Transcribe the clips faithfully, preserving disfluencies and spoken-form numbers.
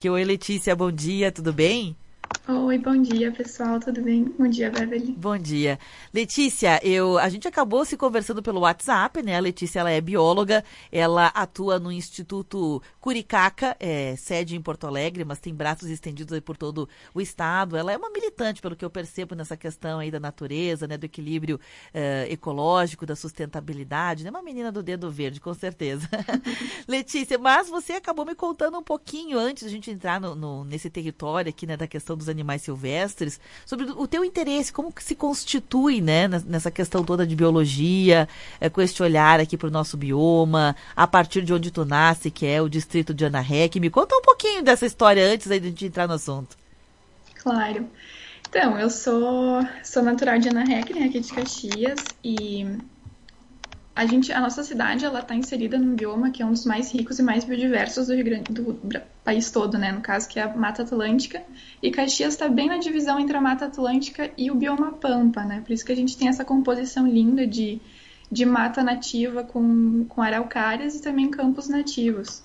Oi, Letícia, bom dia, tudo bem? Oi, bom dia, pessoal, tudo bem? Bom dia, Beverly. Bom dia. Letícia, eu, a gente acabou se conversando pelo WhatsApp, né? A Letícia, ela é bióloga, ela atua no Instituto Curicaca, é, sede em Porto Alegre, mas tem braços estendidos aí por todo o estado. Ela é uma militante, pelo que eu percebo nessa questão aí da natureza, né? Do equilíbrio eh, ecológico, da sustentabilidade, né? Uma menina do dedo verde, com certeza. Letícia, mas você acabou me contando um pouquinho antes de a gente entrar no, no- nesse território aqui, né? Da questão dos animais silvestres, sobre o teu interesse, como que se constitui, né, nessa questão toda de biologia, é, com este olhar aqui para o nosso bioma, a partir de onde tu nasce, que é o distrito de Ana Rec. Me conta um pouquinho dessa história antes aí de a gente entrar no assunto. Claro. Então, eu sou, sou natural de Ana Rec, né, aqui de Caxias, e a gente, a nossa cidade, ela está inserida num bioma que é um dos mais ricos e mais biodiversos do Rio Grande, do Bra- país todo, né, no caso, que é a Mata Atlântica, e Caxias está bem na divisão entre a Mata Atlântica e o bioma Pampa, né, por isso que a gente tem essa composição linda de, de mata nativa com, com araucárias e também campos nativos.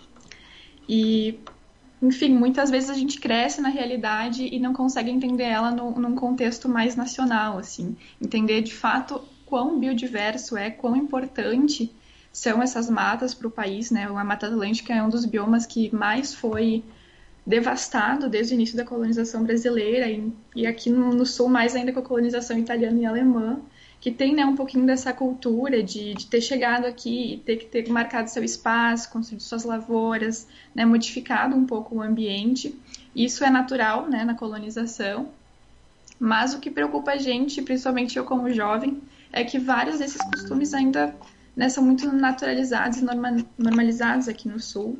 E enfim, muitas vezes a gente cresce na realidade e não consegue entender ela no, num contexto mais nacional, assim. Entender de fato quão biodiverso é, quão importante são essas matas para o país, né? A Mata Atlântica é um dos biomas que mais foi devastado desde o início da colonização brasileira e, e aqui no, no sul mais ainda com a colonização italiana e alemã, que tem, né, um pouquinho dessa cultura de, de ter chegado aqui e ter que ter marcado seu espaço, construído suas lavouras, né, modificado um pouco o ambiente. Isso é natural, né, na colonização, mas o que preocupa a gente, principalmente eu como jovem, é que vários desses costumes ainda, né, são muito naturalizados e norma, normalizados aqui no sul.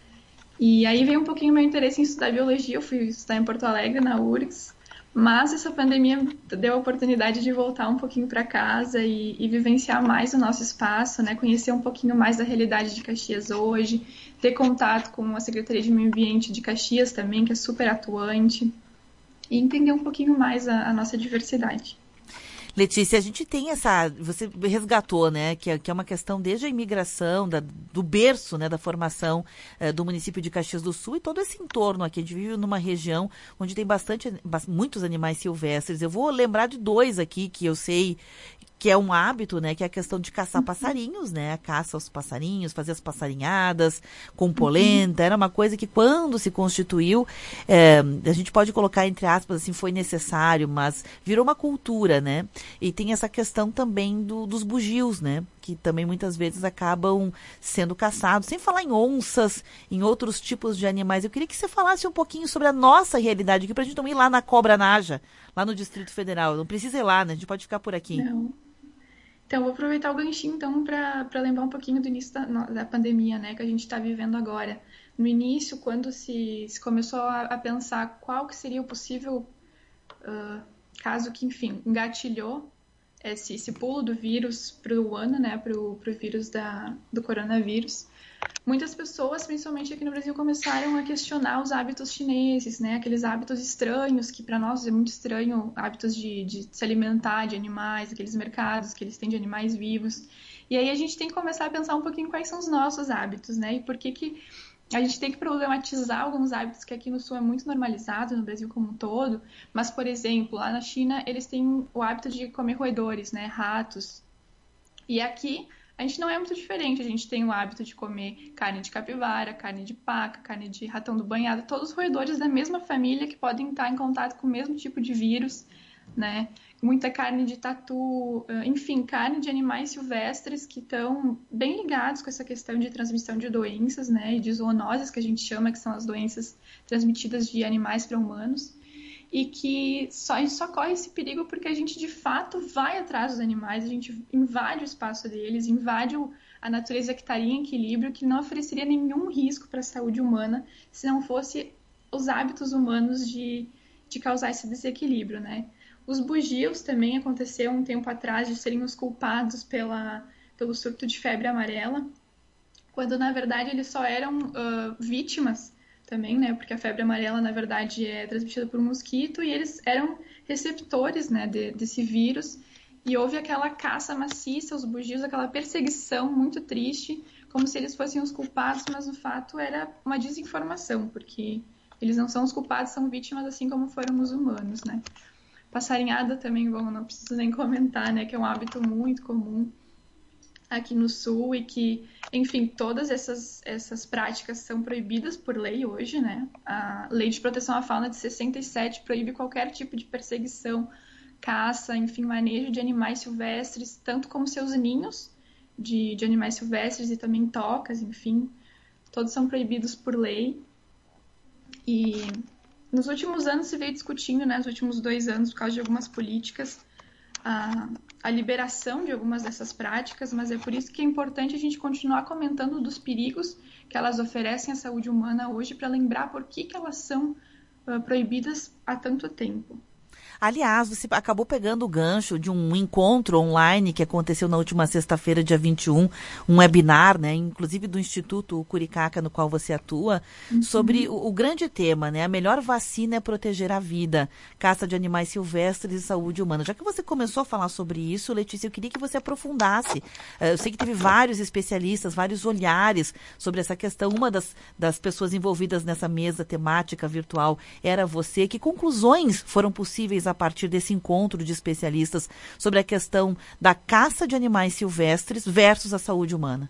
E aí veio um pouquinho meu interesse em estudar biologia. Eu fui estudar em Porto Alegre, na U R G S, mas essa pandemia deu a oportunidade de voltar um pouquinho para casa e, e vivenciar mais o nosso espaço, né? Conhecer um pouquinho mais da realidade de Caxias hoje, ter contato com a Secretaria de Meio Ambiente de Caxias também, que é super atuante, e entender um pouquinho mais a, a nossa diversidade. Letícia, a gente tem essa, você resgatou, né, que é, que é uma questão desde a imigração, da- do berço, né, da formação eh, do município de Caxias do Sul e todo esse entorno aqui. A gente vive numa região onde tem bastante, bas- muitos animais silvestres. Eu vou lembrar de dois aqui que eu sei que é um hábito, né, que é a questão de caçar passarinhos, né, a caça aos passarinhos, fazer as passarinhadas com polenta, era uma coisa que quando se constituiu, eh, a gente pode colocar entre aspas assim, foi necessário, mas virou uma cultura, né, e tem essa questão também do, dos bugios, né, que também muitas vezes acabam sendo caçados, sem falar em onças, em outros tipos de animais. Eu queria que você falasse um pouquinho sobre a nossa realidade aqui, pra gente não ir lá na Cobra Naja, lá no Distrito Federal, não precisa ir lá, né, a gente pode ficar por aqui. Não. Então, vou aproveitar o ganchinho então para lembrar um pouquinho do início da, da pandemia, né, que a gente está vivendo agora. No início, quando se, se começou a, a pensar qual que seria o possível uh, caso que, enfim, engatilhou esse, esse pulo do vírus para o ano, né, para o vírus da, do coronavírus, muitas pessoas, principalmente aqui no Brasil, começaram a questionar os hábitos chineses, né, aqueles hábitos estranhos, que para nós é muito estranho, hábitos de, de se alimentar de animais, aqueles mercados que eles têm de animais vivos. E aí a gente tem que começar a pensar um pouquinho quais são os nossos hábitos, né, e por que que a gente tem que problematizar alguns hábitos que aqui no Sul é muito normalizado, no Brasil como um todo, mas, por exemplo, lá na China eles têm o hábito de comer roedores, né, ratos. E aqui a gente não é muito diferente, a gente tem o hábito de comer carne de capivara, carne de paca, carne de ratão do banhado, todos roedores da mesma família que podem estar em contato com o mesmo tipo de vírus, né? Muita carne de tatu, enfim, carne de animais silvestres que estão bem ligados com essa questão de transmissão de doenças, né, e de zoonoses, que a gente chama, que são as doenças transmitidas de animais para humanos, e que só, a gente só corre esse perigo porque a gente, de fato, vai atrás dos animais, a gente invade o espaço deles, invade o, a natureza que estaria em equilíbrio, que não ofereceria nenhum risco para a saúde humana se não fosse os hábitos humanos de, de causar esse desequilíbrio, né? Os bugios também aconteceu um tempo atrás de serem os culpados pela, pelo surto de febre amarela, quando na verdade eles só eram uh, vítimas também, né? Porque a febre amarela na verdade é transmitida por um mosquito e eles eram receptores, né, de, desse vírus. E houve aquela caça maciça aos bugios, aquela perseguição muito triste, como se eles fossem os culpados, mas no fato era uma desinformação, porque eles não são os culpados, são vítimas assim como foram os humanos, né? Passarinhada também, bom, não preciso nem comentar, né, que é um hábito muito comum aqui no Sul e que, enfim, todas essas, essas práticas são proibidas por lei hoje, né? A Lei de Proteção à Fauna de sessenta e sete proíbe qualquer tipo de perseguição, caça, enfim, manejo de animais silvestres, tanto como seus ninhos de, de animais silvestres e também tocas, enfim, todos são proibidos por lei. E nos últimos anos se veio discutindo, né, nos últimos dois anos, por causa de algumas políticas, a, a liberação de algumas dessas práticas, mas é por isso que é importante a gente continuar comentando dos perigos que elas oferecem à saúde humana hoje, para lembrar por que, que elas são uh, proibidas há tanto tempo. Aliás, você acabou pegando o gancho de um encontro online que aconteceu na última sexta-feira, dia vinte e um, um webinar, né, inclusive do Instituto Curicaca, no qual você atua, uhum. sobre o, o grande tema, né, a melhor vacina é proteger a vida, caça de animais silvestres e saúde humana. Já que você começou a falar sobre isso, Letícia, eu queria que você aprofundasse. Eu sei que teve vários especialistas, vários olhares sobre essa questão. Uma das, das pessoas envolvidas nessa mesa temática virtual era você. Que conclusões foram possíveis a partir desse encontro de especialistas sobre a questão da caça de animais silvestres versus a saúde humana?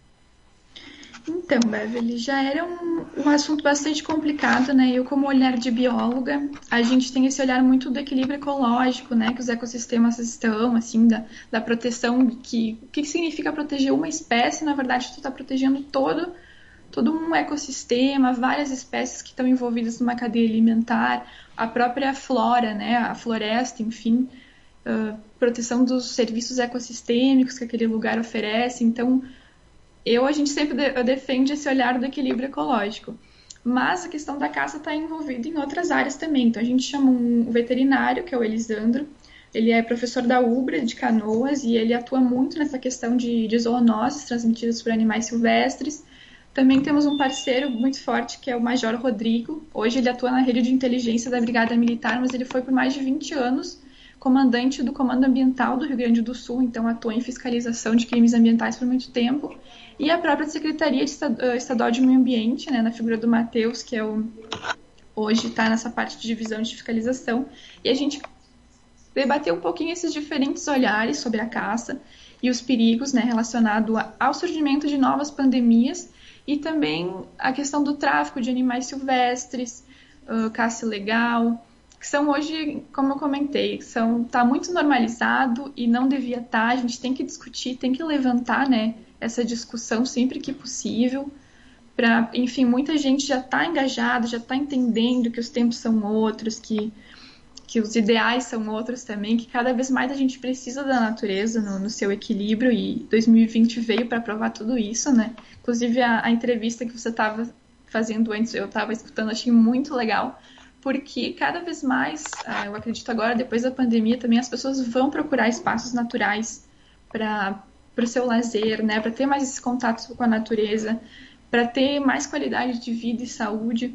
Então, Beverly, já era um, um assunto bastante complicado, né? Eu, como olhar de bióloga, a gente tem esse olhar muito do equilíbrio ecológico, né? Que os ecossistemas estão, assim, da, da proteção, que o que significa proteger uma espécie, na verdade, tu está protegendo todo, todo um ecossistema, várias espécies que estão envolvidas numa cadeia alimentar, a própria flora, né, a floresta, enfim, uh, proteção dos serviços ecossistêmicos que aquele lugar oferece. Então, eu, a gente sempre de, defende esse olhar do equilíbrio ecológico. Mas a questão da caça está envolvida em outras áreas também. Então, a gente chama um veterinário, que é o Elisandro, ele é professor da UBRA de Canoas e ele atua muito nessa questão de, de zoonoses transmitidas por animais silvestres. Também temos um parceiro muito forte, que é o Major Rodrigo. Hoje ele atua na rede de inteligência da Brigada Militar, mas ele foi por mais de vinte anos comandante do Comando Ambiental do Rio Grande do Sul, então atua em fiscalização de crimes ambientais por muito tempo. E a própria Secretaria de Estadual de Meio Ambiente, né, na figura do Matheus, que é o, hoje está nessa parte de divisão de fiscalização. E a gente debateu um pouquinho esses diferentes olhares sobre a caça e os perigos, né, relacionados ao surgimento de novas pandemias, e também a questão do tráfico de animais silvestres, uh, caça ilegal, que são hoje, como eu comentei, são, tá muito normalizado e não devia estar. A gente tem que discutir, tem que levantar, né, essa discussão sempre que possível. Pra, enfim, muita gente já está engajada, já está entendendo que os tempos são outros, que, que os ideais são outros também, que cada vez mais a gente precisa da natureza no, no seu equilíbrio, e dois mil e vinte veio para provar tudo isso, né? Inclusive, a, a entrevista que você estava fazendo antes, eu estava escutando, achei muito legal, porque cada vez mais, eu acredito agora, depois da pandemia, também as pessoas vão procurar espaços naturais para o seu lazer, né? Para ter mais esse contato com a natureza, para ter mais qualidade de vida e saúde.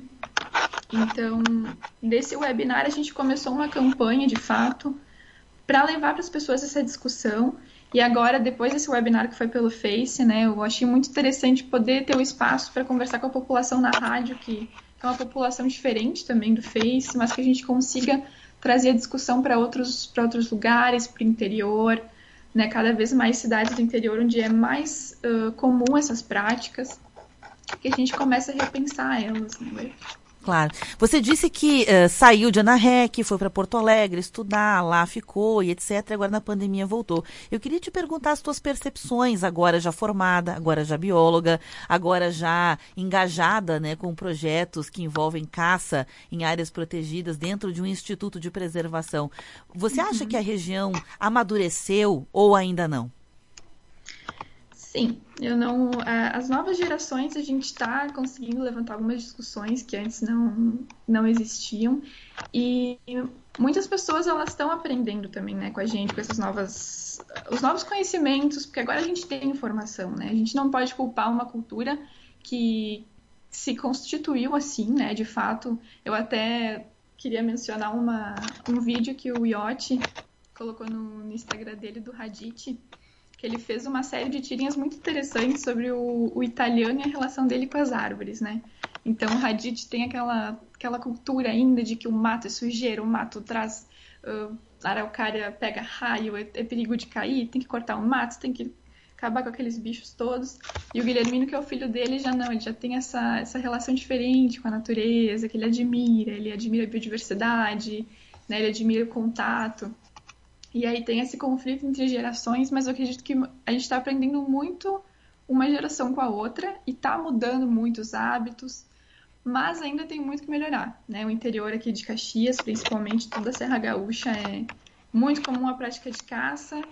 Então, desse webinar, a gente começou uma campanha, de fato, para levar para as pessoas essa discussão. E agora, depois desse webinar que foi pelo Face, né, eu achei muito interessante poder ter o espaço para conversar com a população na rádio, que é uma população diferente também do Face, mas que a gente consiga trazer a discussão para outros, para outros lugares, para o interior, né, cada vez mais cidades do interior onde é mais uh, comum essas práticas, que a gente começa a repensar elas, né? Claro. Você disse que uh, saiu de Ana Rec, foi para Porto Alegre estudar, lá ficou e etcétera. Agora na pandemia voltou. Eu queria te perguntar as tuas percepções, agora já formada, agora já bióloga, agora já engajada, né, com projetos que envolvem caça em áreas protegidas dentro de um instituto de preservação. Você acha uhum. que a região amadureceu ou ainda não? Sim, eu não. As novas gerações, a gente está conseguindo levantar algumas discussões que antes não, não existiam, e muitas pessoas elas estão aprendendo também, né, com a gente, com essas novas, os novos conhecimentos, porque agora a gente tem informação, né? A gente não pode culpar uma cultura que se constituiu assim, né? De fato, eu até queria mencionar uma, um vídeo que o Iotti colocou no, no Instagram dele do Hadith, que ele fez uma série de tirinhas muito interessantes sobre o, o italiano e a relação dele com as árvores, né? Então o Hadid tem aquela, aquela cultura ainda de que o mato é sujeira, o mato traz uh, araucária, pega raio, é, é perigo de cair, tem que cortar o mato, tem que acabar com aqueles bichos todos. E o Guilhermino, que é o filho dele, já não, ele já tem essa, essa relação diferente com a natureza, que ele admira, ele admira a biodiversidade, né? Ele admira o contato. E aí tem esse conflito entre gerações, mas eu acredito que a gente está aprendendo muito uma geração com a outra e está mudando muito os hábitos, mas ainda tem muito que melhorar, né? O interior aqui de Caxias, principalmente toda a Serra Gaúcha, é muito comum a prática de caça,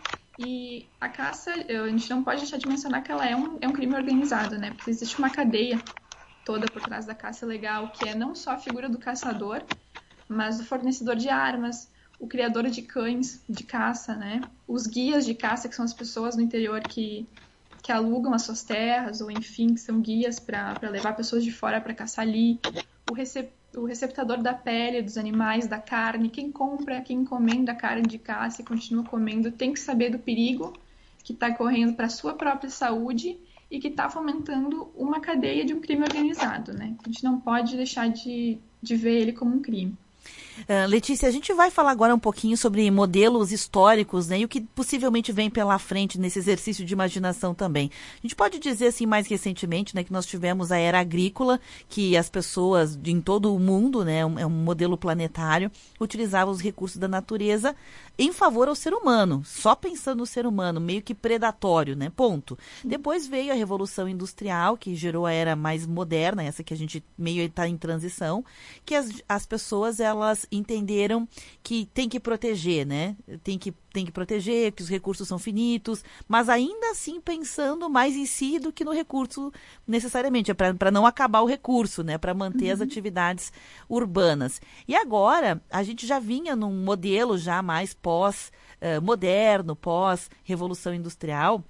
e a caça, a gente não pode deixar de mencionar que ela é um, é um crime organizado, né? Porque existe uma cadeia toda por trás da caça legal, que é não só a figura do caçador, mas do fornecedor de armas, o criador de cães de caça, né? Os guias de caça, que são as pessoas no interior que, que alugam as suas terras, ou enfim, que são guias para levar pessoas de fora para caçar ali. O, recep, o receptador da pele dos animais, da carne, quem compra, quem encomenda a carne de caça e continua comendo, tem que saber do perigo que está correndo para a sua própria saúde e que está fomentando uma cadeia de um crime organizado, né? A gente não pode deixar de, de ver ele como um crime. Uh, Letícia, a gente vai falar agora um pouquinho sobre modelos históricos, né, e o que possivelmente vem pela frente nesse exercício de imaginação também. A gente pode dizer assim, mais recentemente, né, que nós tivemos a era agrícola, que as pessoas de, em todo o mundo, né, um, é um modelo planetário, utilizavam os recursos da natureza em favor ao ser humano, só pensando no ser humano, meio que predatório, né, ponto. Depois veio a Revolução Industrial, que gerou a era mais moderna, essa que a gente meio está em transição, que as, as pessoas, elas entenderam que tem que proteger, né? Tem que, tem que proteger, que os recursos são finitos, mas ainda assim pensando mais em si do que no recurso necessariamente, é para não acabar o recurso, né? Para manter uhum. as atividades urbanas. E agora, a gente já vinha num modelo já mais pós-moderno, uh, pós-revolução industrial,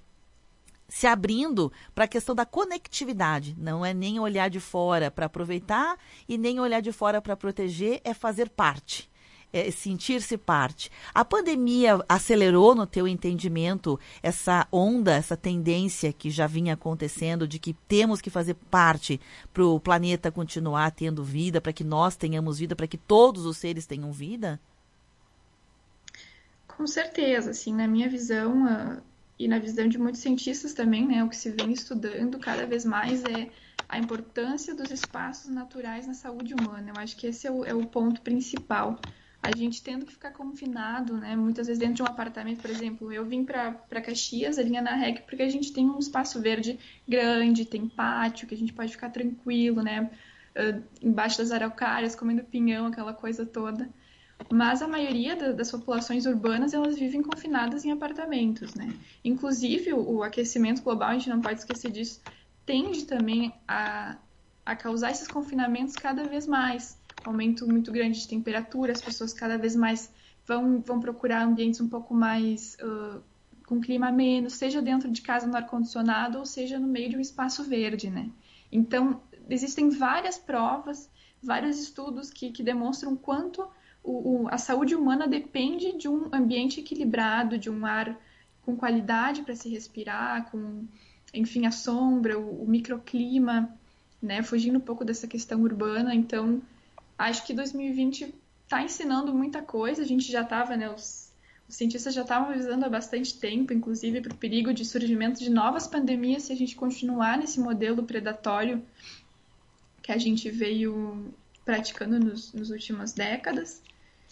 se abrindo para a questão da conectividade. Não é nem olhar de fora para aproveitar e nem olhar de fora para proteger, é fazer parte, é sentir-se parte. A pandemia acelerou, no teu entendimento, essa onda, essa tendência que já vinha acontecendo de que temos que fazer parte para o planeta continuar tendo vida, para que nós tenhamos vida, para que todos os seres tenham vida? Com certeza, assim, na minha visão... A... E na visão de muitos cientistas também, né, o que se vem estudando cada vez mais é a importância dos espaços naturais na saúde humana. Eu acho que esse é o, é o ponto principal. A gente tendo que ficar confinado, né, muitas vezes dentro de um apartamento, por exemplo, eu vim para Caxias, ali na R E C, porque a gente tem um espaço verde grande, tem pátio, que a gente pode ficar tranquilo, né, embaixo das araucárias, comendo pinhão, aquela coisa toda. Mas a maioria da, das populações urbanas, elas vivem confinadas em apartamentos, né? Inclusive, o, o aquecimento global, a gente não pode esquecer disso, tende também a, a causar esses confinamentos cada vez mais. Aumento muito grande de temperatura, as pessoas cada vez mais vão, vão procurar ambientes um pouco mais uh, com clima ameno, seja dentro de casa no ar-condicionado ou seja no meio de um espaço verde, né? Então, existem várias provas, vários estudos que, que demonstram quanto O, o, a saúde humana depende de um ambiente equilibrado, de um ar com qualidade para se respirar, com, enfim, a sombra, o, o microclima, né? Fugindo um pouco dessa questão urbana. Então, acho que dois mil e vinte está ensinando muita coisa. A gente já estava, né? Os, os cientistas já estavam avisando há bastante tempo, inclusive, para o perigo de surgimento de novas pandemias se a gente continuar nesse modelo predatório que a gente veio praticando nos, nos últimas décadas.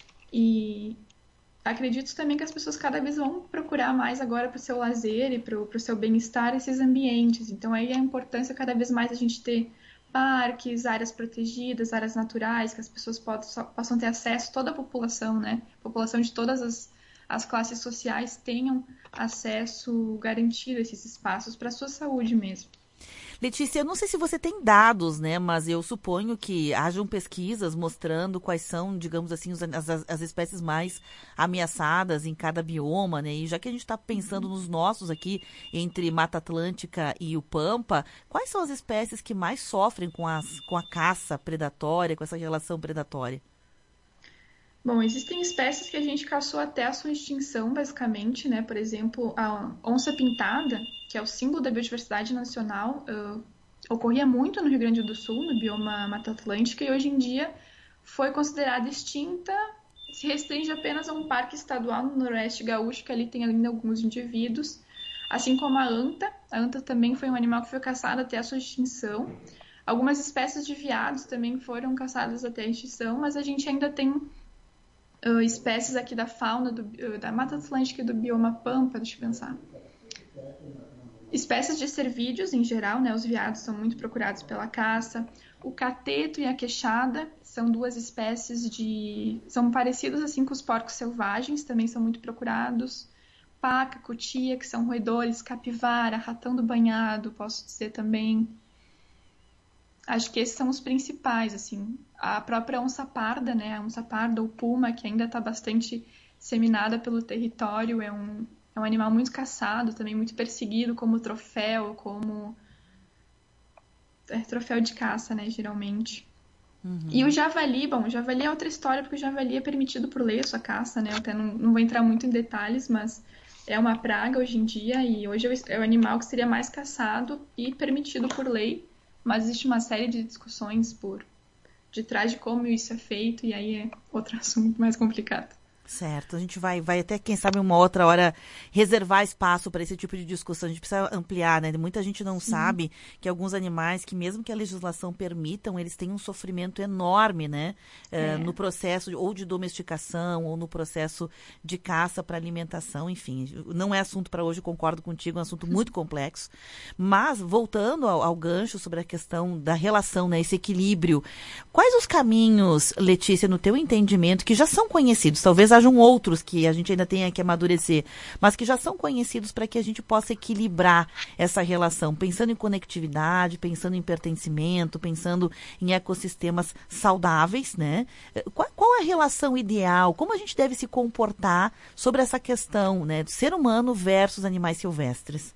E acredito também que as pessoas cada vez vão procurar mais agora para o seu lazer e para o seu bem-estar esses ambientes. Então aí a importância cada vez mais a gente ter parques, áreas protegidas, áreas naturais, que as pessoas possam, possam ter acesso, toda a população, né? A população de todas as, as classes sociais tenham acesso garantido a esses espaços para a sua saúde mesmo. Letícia, eu não sei se você tem dados, né, mas eu suponho que hajam pesquisas mostrando quais são, digamos assim, as, as, as espécies mais ameaçadas em cada bioma, né, e já que a gente está pensando nos nossos aqui, entre Mata Atlântica e o Pampa, quais são as espécies que mais sofrem com, as, com a caça predatória, com essa relação predatória? Bom, existem espécies que a gente caçou até a sua extinção, basicamente, né? Por exemplo, a onça-pintada, que é o símbolo da biodiversidade nacional, uh, ocorria muito no Rio Grande do Sul, no bioma Mata Atlântica, e hoje em dia foi considerada extinta, se restringe apenas a um parque estadual no Noroeste Gaúcho, que ali tem ainda alguns indivíduos, assim como a anta. A anta também foi um animal que foi caçado até a sua extinção. Algumas espécies de veados também foram caçadas até a extinção, mas a gente ainda tem uh, espécies aqui da fauna do, uh, da Mata Atlântica e do bioma Pampa, deixa eu pensar. Espécies de cervídeos, em geral, né? Os veados são muito procurados pela caça. O cateto e a queixada são duas espécies de... são parecidos assim com os porcos selvagens, também são muito procurados. Paca, cutia, que são roedores, capivara, ratão do banhado, posso dizer também. Acho que esses são os principais, assim. A própria onça parda, né? A onça parda ou puma, que ainda está bastante disseminada pelo território, é um, é um animal muito caçado, também muito perseguido como troféu, como... é troféu de caça, né, geralmente. Uhum. E o javali, bom, o javali é outra história, porque o javali é permitido por lei a sua caça, né? Eu até não, não vou entrar muito em detalhes, mas é uma praga hoje em dia, e hoje é o animal que seria mais caçado e permitido por lei, mas existe uma série de discussões por detrás de como isso é feito, e aí é outro assunto mais complicado. Certo, a gente vai, vai até, quem sabe, uma outra hora reservar espaço para esse tipo de discussão. A gente precisa ampliar, né? Muita gente não Sim. sabe que alguns animais, que mesmo que a legislação permitam, eles têm um sofrimento enorme, né? É. Uh, no processo ou de domesticação ou no processo de caça para alimentação, enfim. Não é assunto para hoje, concordo contigo, é um assunto muito complexo. Mas, voltando ao, ao gancho sobre a questão da relação, né? Esse equilíbrio. Quais os caminhos, Letícia, no teu entendimento, que já são conhecidos, talvez hajam outros que a gente ainda tenha que amadurecer, mas que já são conhecidos para que a gente possa equilibrar essa relação, pensando em conectividade, pensando em pertencimento, pensando em ecossistemas saudáveis, né? Qual, qual é a relação ideal? Como a gente deve se comportar sobre essa questão, né, do ser humano versus animais silvestres?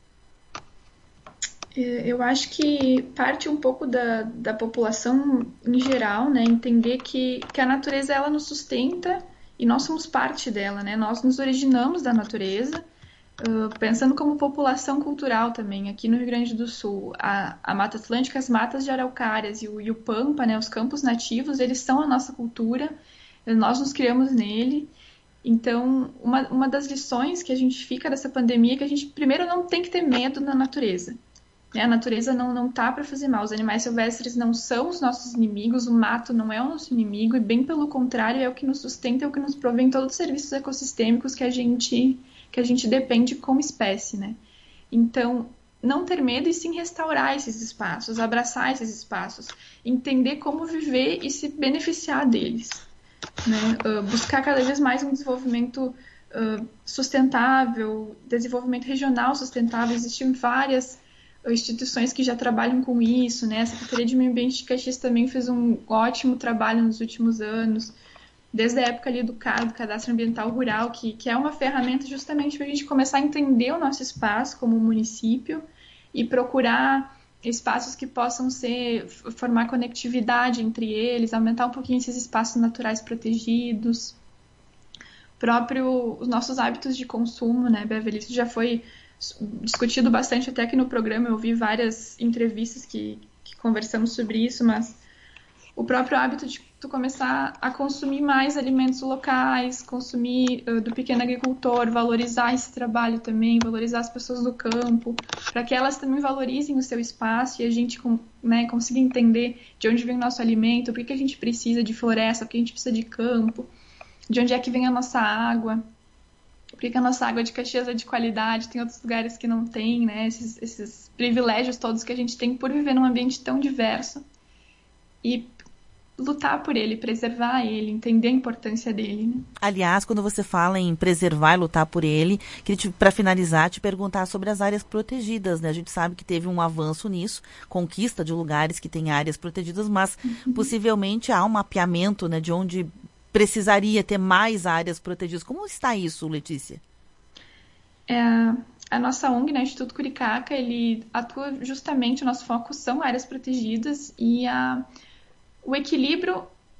Eu acho que parte um pouco da, da população em geral, né, entender que, que a natureza ela nos sustenta e nós somos parte dela, né? Nós nos originamos da natureza, uh, pensando como população cultural também. Aqui no Rio Grande do Sul, a, a Mata Atlântica, as matas de araucárias e o, e o Pampa, né? Os campos nativos, eles são a nossa cultura, nós nos criamos nele. Então, uma, uma das lições que a gente fica dessa pandemia é que a gente, primeiro, não tem que ter medo na natureza. A natureza não, não tá para fazer mal. Os animais silvestres não são os nossos inimigos, o mato não é o nosso inimigo, e bem pelo contrário, é o que nos sustenta, é o que nos provém todos os serviços ecossistêmicos que a gente, que a gente depende como espécie, né? Então, não ter medo e sim restaurar esses espaços, abraçar esses espaços, entender como viver e se beneficiar deles, né? Uh, buscar cada vez mais um desenvolvimento uh, sustentável, desenvolvimento regional sustentável. Existem várias instituições que já trabalham com isso, né? A Secretaria de Meio Ambiente de Caxias também fez um ótimo trabalho nos últimos anos, desde a época ali do C A R, do Cadastro Ambiental Rural, que, que é uma ferramenta justamente para a gente começar a entender o nosso espaço como município e procurar espaços que possam ser, formar conectividade entre eles, aumentar um pouquinho esses espaços naturais protegidos. Próprio, os nossos hábitos de consumo, né, Beverly? Isso já foi discutido bastante até aqui no programa, eu vi várias entrevistas que, que conversamos sobre isso, mas o próprio hábito de tu começar a consumir mais alimentos locais, consumir uh, do pequeno agricultor, valorizar esse trabalho também, valorizar as pessoas do campo, para que elas também valorizem o seu espaço e a gente com, né, consiga entender de onde vem o nosso alimento, por que, que a gente precisa de floresta, por que a gente precisa de campo, de onde é que vem a nossa água. Porque a nossa água de Caxias é de qualidade, tem outros lugares que não tem, né? Esses, esses privilégios todos que a gente tem por viver num ambiente tão diverso. E lutar por ele, preservar ele, entender a importância dele, né? Aliás, quando você fala em preservar e lutar por ele, queria, para finalizar, te perguntar sobre as áreas protegidas, né? A gente sabe que teve um avanço nisso, conquista de lugares que têm áreas protegidas, mas uhum. possivelmente há um mapeamento, né, de onde precisaria ter mais áreas protegidas. Como está isso, Letícia? É, a nossa O N G, né, Instituto Curicaca, ele atua justamente, o nosso foco são áreas protegidas e a, o equilíbrio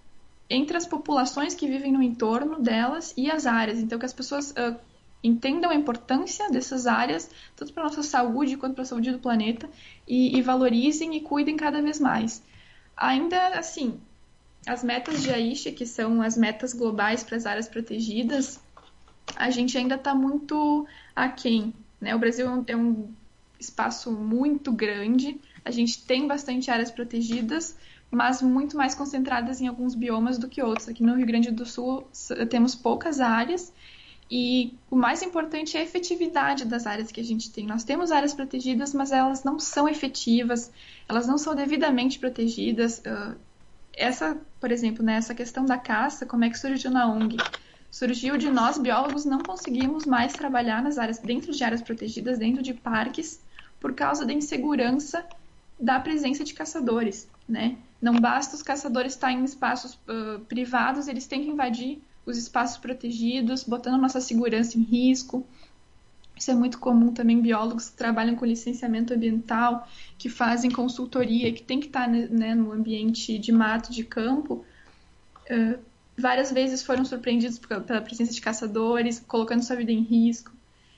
entre as populações que vivem no entorno delas e as áreas. Então, que as pessoas uh, entendam a importância dessas áreas, tanto para a nossa saúde quanto para a saúde do planeta, e, e valorizem e cuidem cada vez mais. Ainda assim, as metas de Aichi, que são as metas globais para as áreas protegidas, a gente ainda está muito aquém, né? O Brasil é um, é um espaço muito grande, a gente tem bastante áreas protegidas, mas muito mais concentradas em alguns biomas do que outros. Aqui no Rio Grande do Sul temos poucas áreas e o mais importante é a efetividade das áreas que a gente tem. Nós temos áreas protegidas, mas elas não são efetivas, elas não são devidamente protegidas. Essa, por exemplo, né, essa questão da caça, como é que surgiu na O N G? Surgiu de nós, biólogos, não conseguimos mais trabalhar nas áreas, dentro de áreas protegidas, dentro de parques, por causa da insegurança da presença de caçadores, né? Não basta os caçadores estar em espaços uh, privados, eles têm que invadir os espaços protegidos, botando nossa segurança em risco. Isso é muito comum também, biólogos que trabalham com licenciamento ambiental, que fazem consultoria, que tem que estar, né, no ambiente de mato, de campo, uh, várias vezes foram surpreendidos pela presença de caçadores, colocando sua vida em risco.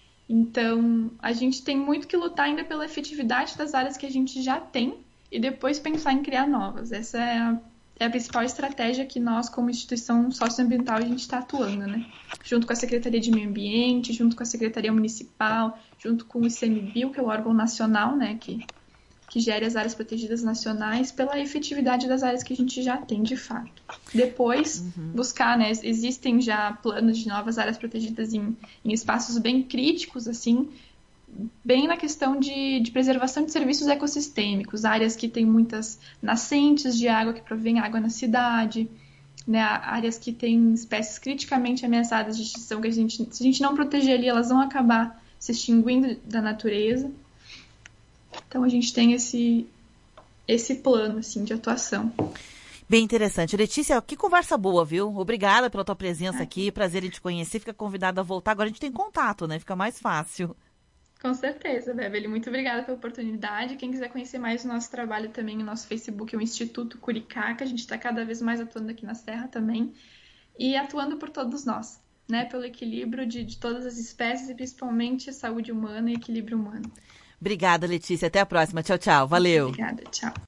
Então, a gente tem muito que lutar ainda pela efetividade das áreas que a gente já tem e depois pensar em criar novas. Essa é a, é a principal estratégia que nós, como instituição socioambiental, a gente está atuando, né? Junto com a Secretaria de Meio Ambiente, junto com a Secretaria Municipal, junto com o ICMBio, que é o órgão nacional, né, que, que gere as áreas protegidas nacionais, pela efetividade das áreas que a gente já tem, de fato. Depois, uhum. buscar, né, existem já planos de novas áreas protegidas em, em espaços bem críticos, assim, bem na questão de, de preservação de serviços ecossistêmicos, áreas que têm muitas nascentes de água que provém água na cidade, né, áreas que têm espécies criticamente ameaçadas de extinção, que a gente, se a gente não proteger ali, elas vão acabar se extinguindo da natureza. Então, a gente tem esse, esse plano, assim, de atuação. Bem interessante. Letícia, que conversa boa, viu? Obrigada pela tua presença aqui, prazer em te conhecer. Fica convidada a voltar. Agora a gente tem contato, né? Fica mais fácil. Com certeza, Bebeli. Muito obrigada pela oportunidade. Quem quiser conhecer mais o nosso trabalho também, o nosso Facebook é o Instituto Curicaca. A gente está cada vez mais atuando aqui na Serra também. E atuando por todos nós, né? Pelo equilíbrio de, de todas as espécies e principalmente a saúde humana e equilíbrio humano. Obrigada, Letícia. Até a próxima. Tchau, tchau. Valeu. Obrigada. Tchau.